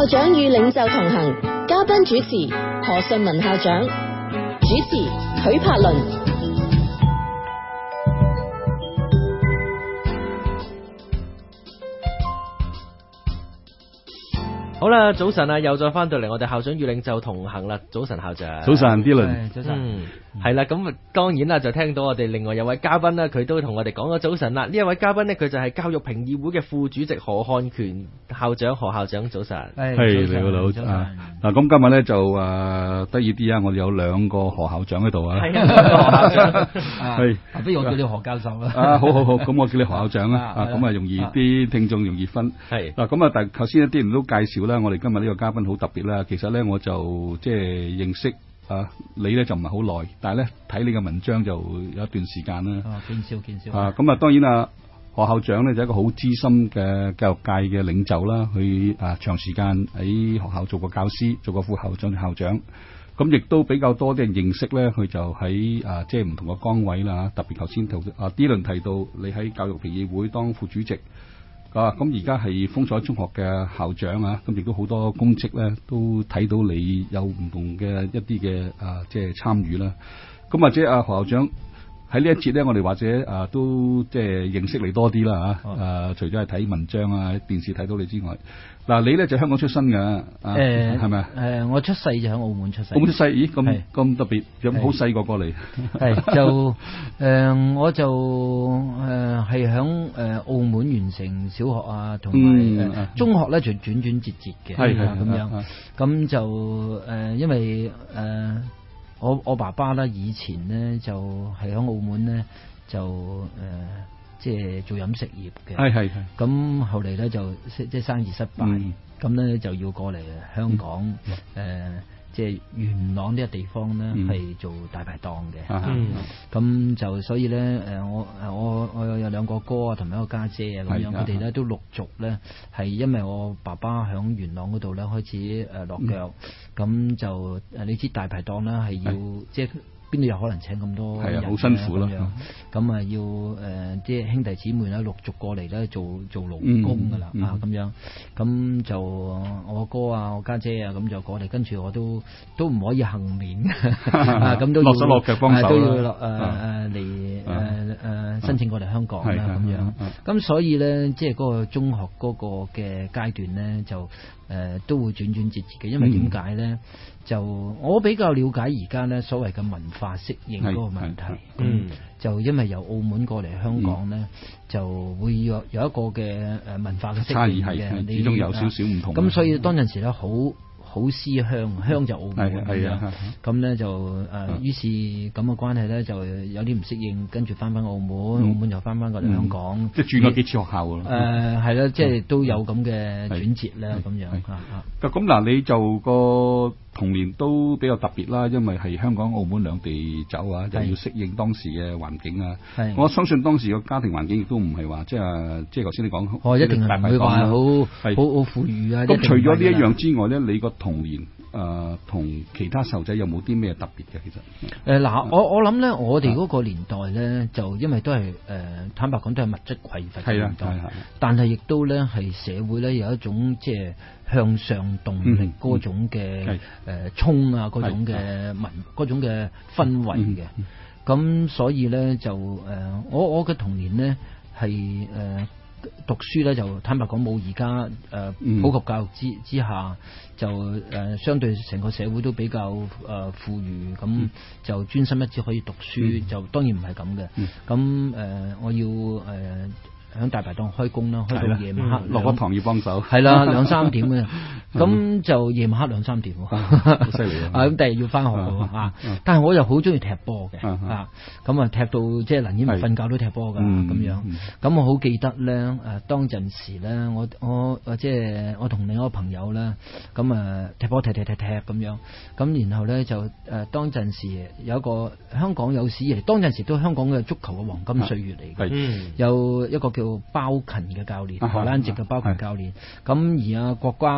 校長與領袖同行，嘉賓主持何順文校長，主持許柏倫。 好啦，早晨啊，又再翻到嚟我哋校長與領袖同行啦。早晨校長， 早晨 Dylan， 早晨，係啦，咁當然啦，就聽到我哋另外有位嘉賓啦，佢都同我哋講咗早晨啦。呢一位嘉賓呢，佢就係教育評議會嘅副主席何漢權校長，何校長早晨。 係你好，嗱咁今日咧就得意啲啊，我哋有兩個何校長喺度啊。 係啊，何校長， 係， 不如我叫你何教授啦。 啊，好，咁我叫你何校長啦。咁啊容易啲聽眾容易分。係嗱，咁啊，但頭先一啲人都介紹啦，我哋今日呢個嘉賓好特別啦。其實咧，我就即係認識你咧就唔係好耐，但係咧睇你嘅文章就有一段時間啦。 見笑。 咁啊，當然啊，何校長咧就係一個好資深嘅教育界嘅領袖啦。佢長時間喺學校做過教師，做過副校長、校長。咁亦都比較多啲人認識咧，佢就喺即係唔同嘅崗位啦。特別頭先Dylan提到你喺教育評議會當副主席。咁而家係風采中學嘅校長啊，咁亦都好多公職咧，都睇到你有唔同嘅一啲嘅即係參與啦。咁或者何校長喺呢一節咧，我哋或者都即係認識你多啲啦嚇。除咗係睇文章啊、電視睇到你之外，嗱你咧就香港出身嘅，係咪啊？ 我出世就喺澳門出世。 澳門出世，咦咁特別，有冇好細個過嚟？ 係就我就係響澳門完成小學啊，同埋中學咧就轉折嘅，係咁樣。咁就因為我爸爸咧以前咧就係喺澳門咧就即係做飲食業嘅，係。咁後嚟咧就即係生意失敗，咁咧就要過嚟香港即係元朗呢個地方咧係做大排檔嘅，咁就所以咧我有兩個哥啊，同埋一個家姐啊咁樣，佢哋咧都陸續咧係因為我爸爸響元朗嗰度咧開始落腳，咁就你知大排檔咧係要即係邊度有可能請咁多人， 好辛苦咯。 咁啊要即係兄弟姊妹咧陸續過嚟咧做勞工噶啦咁樣，咁就我哥啊、我家姐啊咁就過嚟，跟住我都唔可以幸免咁都要落手落腳幫手， 都要落嚟申請過嚟香港啦咁樣。咁所以咧，即係嗰個中學嗰個嘅階段咧，就都會轉折嘅，因為點解咧？就我比較了解而家咧所謂嘅文化適應嗰個問題，就因為由澳門過嚟香港咧，就會有一個嘅文化嘅適應嘅， 始終有少少唔同。 咁所以當陣時咧好思鄉就澳門咁樣，咁咧就於是咁嘅關係咧就有啲唔適應，跟住翻澳門，澳門又翻過嚟香港， 即係轉過幾次學校咯。 係啦，即係都有咁嘅轉折啦，咁樣咁嗱，你就個童年都比較特別啦，因為係香港、澳門兩地走啊，就要適應當時嘅環境啊。我相信當時個家庭環境亦都唔係話即係頭先你講， 一定係唔會話好富裕啊。 咁除咗呢一樣之外咧，你個童年同其他細路仔有冇啲咩特別嘅？其實嗱，我諗咧，我哋嗰個年代咧，就因為都係坦白講都係物質匱乏嘅年代，但係亦都咧係社會咧有一種即係向上動力嗰種嘅衝啊，嗰種嘅嗰種嘅氛圍嘅。咁所以咧就我嘅童年咧係讀書咧就坦白講冇而家普及教育之下就相對成個社會都比較富裕，咁就專心一致可以讀書，就當然唔係咁嘅。咁我要喺大排檔開工啦，開到夜晚黑落咗堂要幫手， 係啦2-3點嘅，咁就夜晚黑2-3點，好犀利啊！ 咁第二日要翻學嘅但係我又好中意踢波嘅咁踢到即係能以唔瞓覺都踢波噶咁樣。咁我好記得咧當陣時咧，我即係我同另一個朋友咧，咁踢波踢咁樣，咁然後咧就當陣時有一個香港有史以嚟，當陣時都香港嘅足球嘅黃金歲月嚟嘅，有一個叫包勤嘅教練，荷蘭籍嘅包勤教練。咁而國家明先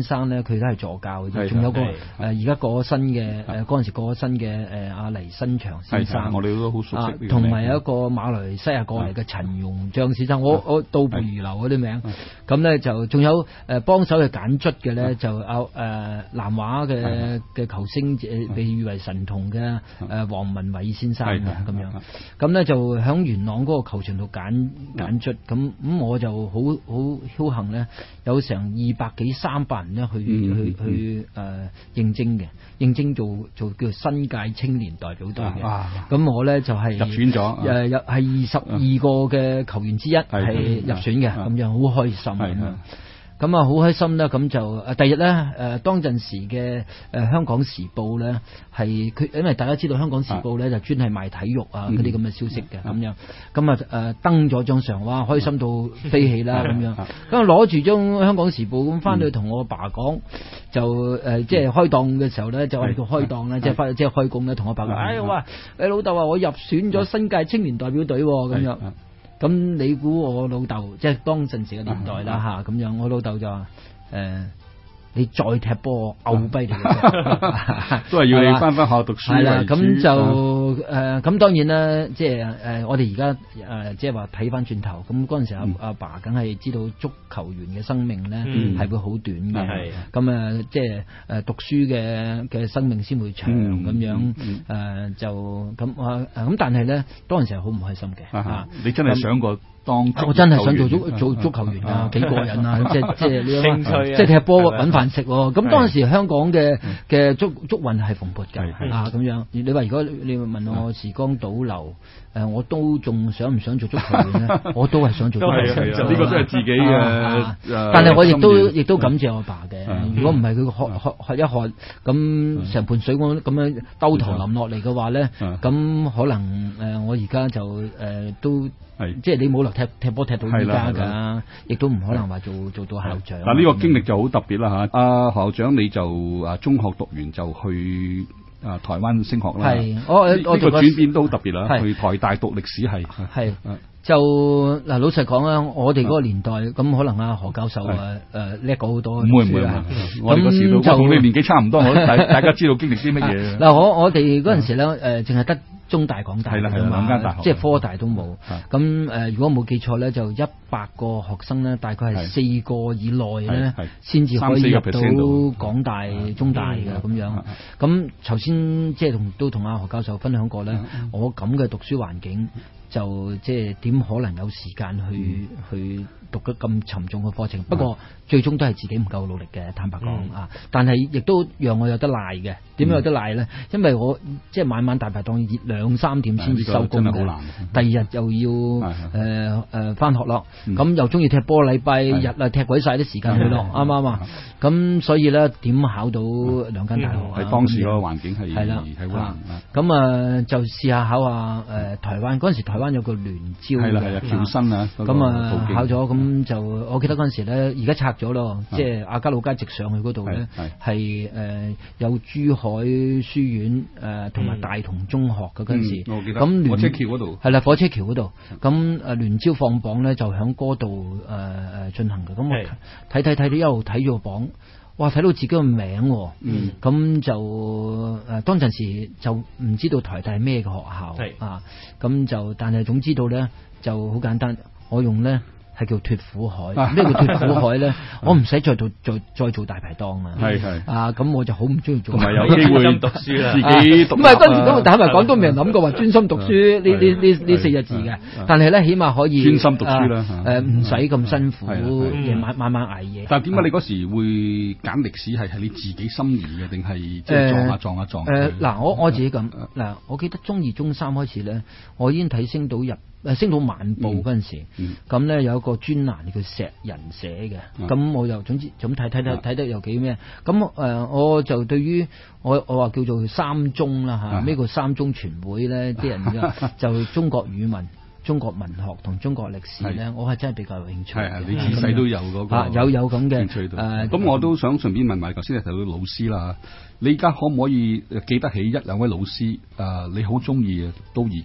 生咧，佢都係助教嘅，仲有個而家過咗身嘅嗰陣時過咗身嘅阿黎新祥先生， 我哋都好熟悉。 同埋有一個馬來西亞過嚟嘅陳容章先生，我倒背如流嗰啲名。咁咧就仲有幫手去揀卒嘅咧，就南華嘅球星被譽為神童嘅黃文偉先生咁樣。咁咧就喺元朗嗰個球場度揀卒，咁我就好僥倖咧，有成200幾300人咧去應徵嘅，應徵做叫新界青年代表隊嘅。咁我咧就係入選咗，係22個嘅球員之一係入選嘅，咁樣好開心咁樣。咁啊好開心啦！咁就第日咧當陣時嘅香港時報咧係佢，因為大家知道香港時報咧就專係賣體育啊嗰啲咁嘅消息嘅咁樣，咁啊登咗張相，哇開心到飛起啦咁樣，咁啊攞住張香港時報咁翻去同我阿爸講，就即係開檔嘅時候咧就係叫開檔啦，即係開工咧同我爸講，哎哇，你老豆話我入選咗新界青年代表隊咁樣。咁你估我老豆即係當陣時嘅年代啦嚇，咁樣我老豆就話你再踢波牛跛你， 都係要你翻學校讀書。係啦， 咁就咁當然啦，即係我哋而家即係話睇翻轉頭，咁嗰陣時阿爸梗係知道足球員嘅生命咧係會好短嘅，咁即係讀書嘅生命先會長咁樣，就咁但係咧當陣時係好唔開心嘅。 你真係想過？ 我真係想做足球員啊，幾過癮啊！即係呢興趣，即係踢波揾飯食。咁當時香港嘅足運係蓬勃嘅咁樣。你話如果你問我時光倒流，我都仲想唔想做足球員咧？我都係想做足球員。 呢個都係自己嘅。 但係我亦都感謝我爸嘅。如果唔係佢喝一喝，咁成盤水咁樣兜頭淋落嚟嘅話咧，咁可能我而家就都。即係你冇落踢波踢到而家㗎，亦都唔可能話做到校長。 嗱呢個經歷就好特別啦嚇。阿校長你就中學讀完就去台灣升學啦。係，我呢個轉變都好特別啦。去台大讀歷史系。係。 就嗱，老實講啦，我哋嗰個年代咁可能阿何教授叻過好多。 唔會，我哋嗰時都同你年紀差唔多，大家知道經歷啲乜嘢。 嗱，我哋嗰陣時咧淨係得中大港大， 係兩間大學， 即係科大都冇。咁如果冇記錯咧，就100個學生咧，大概係4個以內咧，先至可以入到港大、中大嘅咁樣。咁頭先即係都同阿何教授分享過咧，我咁嘅讀書環境。就即係點可能有時間去讀得咁沉重嘅課程？不過最終都係自己唔夠努力嘅，坦白講啊！但係亦都讓我有得賴嘅。點樣有得賴咧？因為我即係晚晚大排檔熱2、3點先至收工嘅，第二日又要返學咯。咁又中意踢波，禮拜日啊踢鬼晒啲時間去咯，啱唔啱啊？咁所以咧點考到2間大學啊？ 係當時個環境係好難。 咁就試下考下台灣嗰陣時台灣有個聯招嘅僑生啊， 咁考咗，咁就我記得嗰陣時咧，而家拆咗咯，即係亞皆老街直上去嗰度咧，係有珠海書院同埋大同中學嘅嗰陣時，咁火車橋嗰度係啦，火車橋嗰度，咁聯招放榜咧就喺嗰度進行嘅，咁我睇到一路睇住個榜。哇！睇到自己個名，咁就當陣時就唔知道台大係咩嘅學校啊，咁就但係總知道咧就好簡單，我用咧係叫脫苦海。咩叫脫苦海咧？我唔使再做大排檔啊！咁我就好唔中意做。 同埋有機會讀書啦，自己讀。 唔係嗰陣時都坦白講都未人諗過話專心讀書呢4隻字嘅，但係咧起碼可以專心讀書啦， 唔使咁辛苦，夜晚捱夜。 但係點解你嗰時會揀歷史係你自己心儀嘅，定係即係撞下撞？ 嗱，我自己咁嗱，我記得中2、中3開始咧，我已經睇星島晚報嗰陣時，咁咧有一個專欄叫石人寫嘅，咁我又總之咁睇得又幾咩？咁我就對於我話叫做三中啦嚇，咩叫三中全會咧？啲人就中國語文、中國文學同中國歷史咧，我係真係比較有興趣。 係你自細都有嗰個有咁嘅興趣度。咁我都想順便問埋，頭先你提到老師啦，你而家可唔可以記得起1、2位老師？你好中意到而家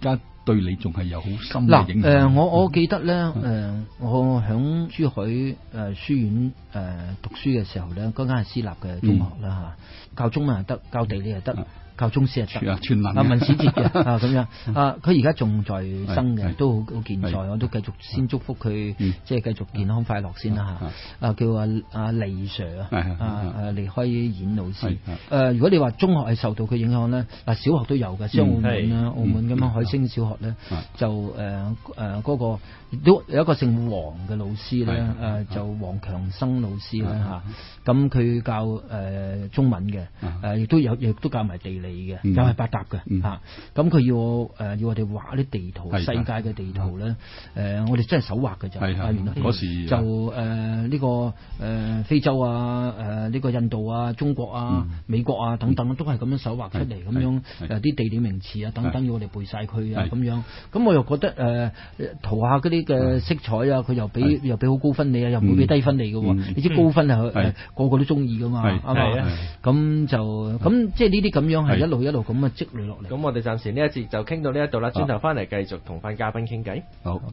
對你仲係有好深嘅影響。 嗱，我記得咧，我響珠海書院讀書嘅時候咧，嗰間係私立嘅中學啦嚇，教中文又得，教地理又得。教中史係得， 全能文史哲嘅咁樣佢而家仲在生嘅，都好健在，我都繼續先祝福佢，即係繼續健康快樂先啦嚇。叫阿李 Sir 離開演老師。如果你話中學係受到佢影響咧，嗱小學都有嘅，像澳門啦，澳門咁樣海星小學咧，就嗰個都有一個姓黃嘅老師咧，就黃強生老師啦嚇。咁佢教中文嘅，亦都教埋地理嘅，又係百搭嘅嚇。咁佢要我哋畫啲地圖，世界嘅地圖咧，我哋真係手畫嘅咋。原來嗰時就呢個非洲啊，呢個印度啊、中國啊、美國啊等等，都係咁樣手畫出嚟，咁樣啲地理名詞啊等等，要我哋背晒佢啊咁樣。咁我又覺得塗下嗰啲嘅色彩啊，佢又俾好高分你啊，又唔會俾低分你嘅喎。你知高分係個個都中意噶嘛，係嘛？咁即係呢啲咁樣係一路咁啊積累落嚟。 咁我哋暫時呢一節就傾到呢一度啦，轉頭翻嚟繼續同翻嘉賓傾偈。 好。